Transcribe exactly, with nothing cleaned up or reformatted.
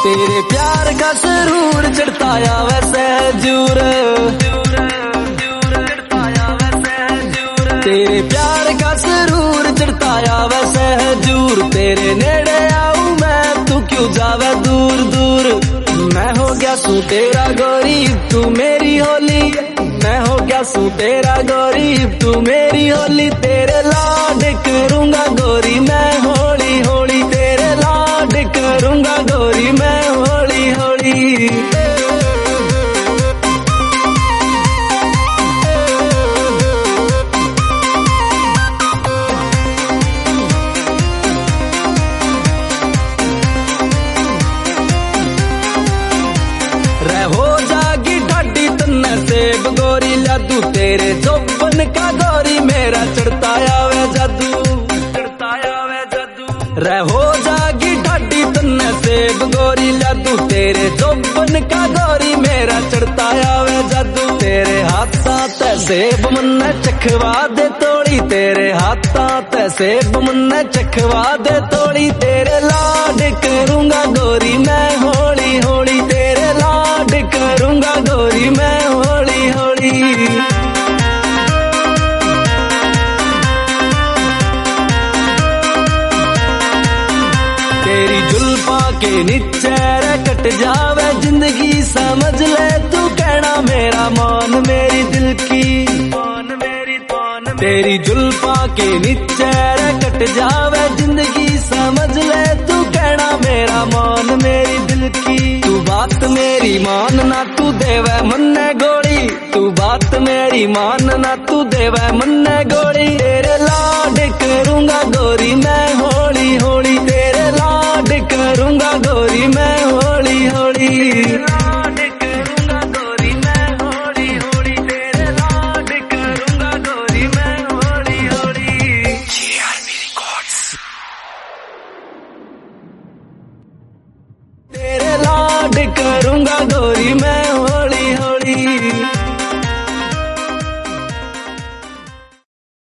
तेरे प्यार का सरूर चढ़ता आवे सहजूर, तेरे प्यार का सरूर चढ़ता आवे सहजूर। तेरे नेड़े आऊं मैं तू क्यों जावे दूर दूर। मैं हो गया सू तेरा गरीब तू मेरी होली, मैं हो गया सू तेरा गरीब तू मेरी होली। तेरे लाड करूंगा गोरी मैं होली होली, तेरे लाड करूंगा गोरी मैं होली होली। रहो जागी ढाडी तन्ने सेब गोरी लादू। तेरे चौबन का गोरी मेरा चढ़ता आवे जादू, चढ़ता आवे जादू। रहो जागी ढाडी तन्ने सेब गोरी लादू। तेरे चौबन का गोरी मेरा चढ़ता आवे जादू। तेरे हाथा ते सेब मन्ने चखवा दे तोड़ी, तेरे हाथा ते सेब मन्ने चखवा दे तोड़ी। तेरे लाड करूंगा गोरी मैं होली होली, तेरे लाड करूंगा गोरी मैं होली होली। तेरी जुल्फा के नीचे कट जावे जिंदगी समझ ले तू कहना मेरा मान मेरी दिल की मान मेरी मान। तेरी जुल्फा के नीचे कट जावे जिंदगी समझ ले तू कहना मेरा मान मेरी दिल की। तू बात मेरी मान ना तू देवे मन्ने गोली, तू बात मेरी मान ना तू देवे मन्ने गोली। तेरे लाड करूंगा गोरी मैं होली होली, तेरे लाड करूंगा गोरी मैं होली होली। लाड करूंगा गोरी मैं होली होली, तेरे लाड करूंगा गोरी मैं होली होली। तेरे लाड करूंगा गोरी मैं